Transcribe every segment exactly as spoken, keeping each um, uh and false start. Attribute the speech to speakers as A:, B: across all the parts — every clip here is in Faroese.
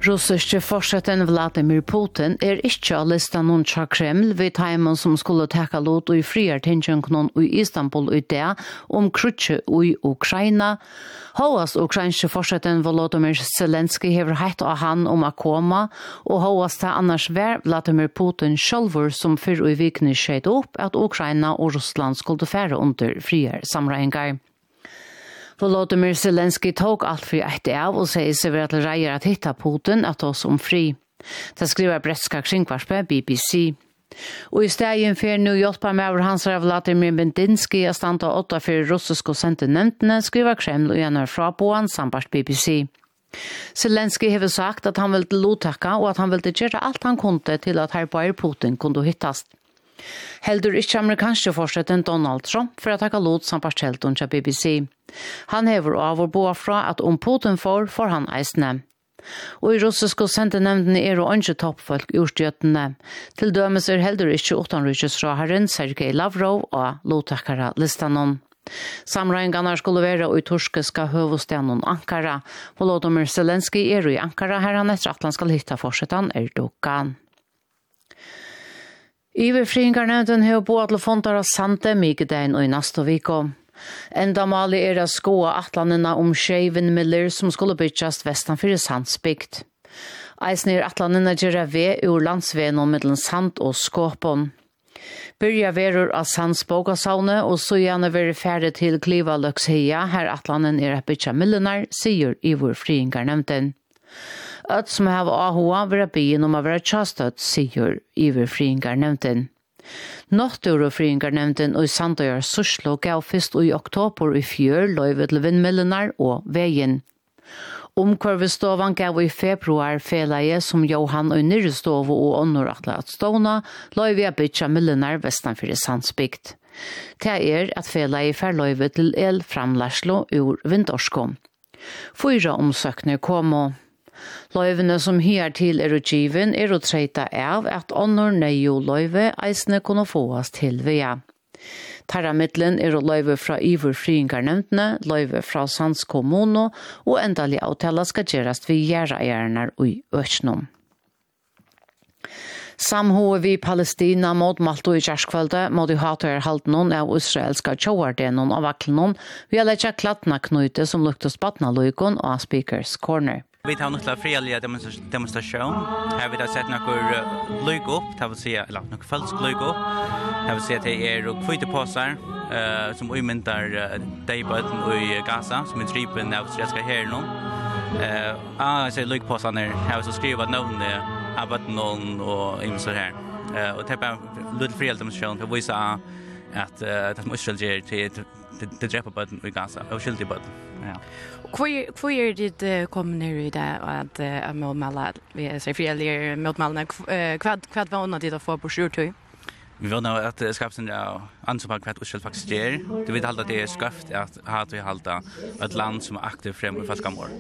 A: Russiske forsetten Vladimir Putin er ikke av listan noen fra Kreml ved heimen som skulle teka lot og i frier tingenknon i Istanbul i det om krutje i Ukraina. Håast ukrainske forsetten Volodymyr Zelensky hever heit av han om å komme, og håast det annars var Vladimir Putin sjølver som før i vikene skjedde opp at Ukraina og Russland skulle fære under frier samreinger. Volodymyr Zelensky tog alt for ett av og sier seg at reier at hitta Putin at oss om fri. Det skriver bretska kringvarspe B B C. Og i stegen for nu hjelper med over hans Vladimir Medinsky å standa åtta for russiske sendte nemntene, skriver Kreml og gjennom fra på han sambart B B C. Zelensky har sagt at han ville lotakka og at han ville gjøre alt han kunne til at her bare Putin kunne hittast. Heldur ikke amerikanske forsetten Donald Trump for at han lot sampartelt under B B C. Han hever av og boa fra at om Putin får, får han eisne. Og i russiske sendenemndene er og ikke toppfolk urstjøtene. Til dømes er heldur ikke utenriksrådherren Sergei Lavrov og lotakara listanon. Samrøyngarna skulle være i turskiska høvestenen Ankara. Volodymyr Zelensky er i Ankara her han etter at han skal hitta forsetten Erdogan. Iverfriingarnevnden har boet til fondar av Sande, Mykjedein og i neste viko. Enda mali er å skoa atlanina om tjei-vindmiller som skulle bytjast vestan fyrir Sandsbygd. Eisen er atlanina gjerra ved ur landsveen og middelen Sand og Skåpon. Byrja verur av Sandsbogasavne og så gjerne være ferdig til Klivaløksheia her atlanen er å bytja millenar, sier Iverfriingarnevnden. Øtt som har ahoa vera byen om å være tjastøtt, sier Iverfriingarnevnden. Naturfriingarnevnden og Sandøyar Suslo gav først i oktober i fjør løyve til vindmillenar og veien. Omkvarvestovan gav i februar feleie som Johan og Nyrestov og Ånor Atlat Stona løyve av bytja millenar vestanfyrir Sandsbygd. Det er at feleie fer løyve til elframlærslo ur vindårskom. Fyra omsøkner komo. Løyvene som her til er utgiven er å treita av at ånor nejo løyve eisne kunne fåas til via. Tarramiddelen er å løyve fra Iverfriingarnevndene, løyve fra Sands kommuno og endelig avtala skal gjerast vi gjerraeierner og i Øknom. Samhoet vi Palestina mot Malto i kjærskvalde må de hater halvdenen av israelska tjoardenon av vaklenon vi har letja klattna knøyte som lukter spatna løykon og Speakers Corner.
B: Vi tar noe frivillig demonstrasjon. Her vil jeg sette noen løyk opp, det vil si, eller noen falsk løyk opp. Det vil si at det er kvite påser uh, som umyntar uh, deibøten i Gaza, som er tripen av israelska her nå. Uh, ah, jeg ser løykpåsene her, her vil jeg skrive navnet av bøten og ymser her. Uh, og det er bare litt frivillig demonstrasjon for å vise at uh, det som Israel gjør til det dreper bøten i Gaza, og skyldig bøten. Ja.
C: Hvor er det kommet ned i det at uh, målmelde, vi ser frivillige målmeldene, hva var under det å få på sjurtøy?
B: Vi vet nå at skapsen er ansvar på hva Israel faktisk gjør. Det vil holde at det er skaft at hat vi holde et land som er aktivt frem i falskamår.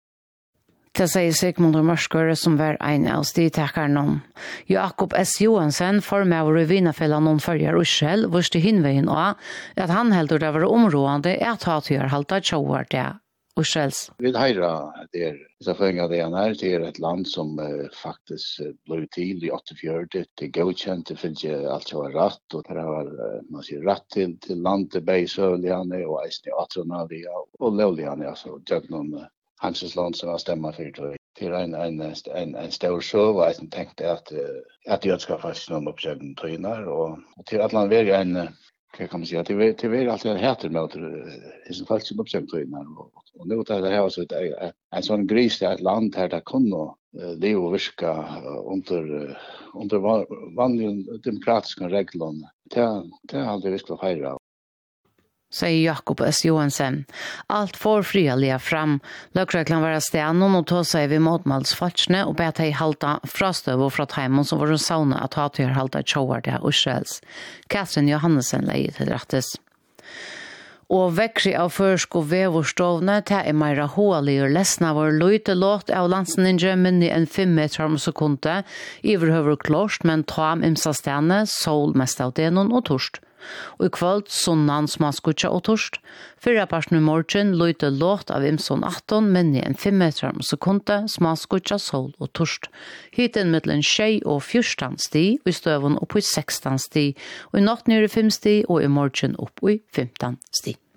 A: Det sier Sigmund Mørskøre som var en av stidtakerne. Jakob S. Johansen, formøver i Vinafella noen følger Israel, vurste hinveien også, at han heldur det var områdende at hat vi har holdt tjoar det Israels.
D: Vi høyre det er så føringer det er, det er et land som uh, faktisk uh, ble til i åttiofjorda, det er godkjent, det finnes alt som var rett, og det var uh, man sier, rett til, til landet, beisøvligane, og eisne atronalige, og lovligane, altså, gjøgnom uh, Hansens land som var stemma for det. Det er en, en, en, en stor sjøv, og jeg tenkte at, uh, at jeg skal faktisk noen oppsøkende tøyner, og, og til at man vil en, uh, hva kan man si, at det vil alltid heter med at som folk som oppsøkende tøyner, og, og nå er det her også en, en sånn gris til et land her det kunne uh, leve og virke uh, under, uh, under vanlige demokratiske regler. Det, det er aldri virkelig feire av.
A: Sier Jakob S. Johansen. Alt får frivillige fram. Løkere kan være stenen og ta seg ved motmålsfatsene og be til halta frastøv og fra teimen som var sauna at ha til halta tjoar det Israels. Katrin Johannesen leier til rettes. Og vekkri av førsk og vevorstovne til er meira hålige og lesna var løyte låt av landseninje minni enn fem meter om sekundet, iverhøver klorst, men ta om imsa stene, sol mest av denon og torst. Og i kvöld sunnan smaskutja og torst. Fyrra parten i morgen løyte låt av imson atton, men i en fem meter om sekunde, smaskutja, sol og torst. Hiten mittlen tjei og fyrstan sti, og i støvun opp i sekstan sti, og i natt nere fem sti, og i morgen opp i femtan sti.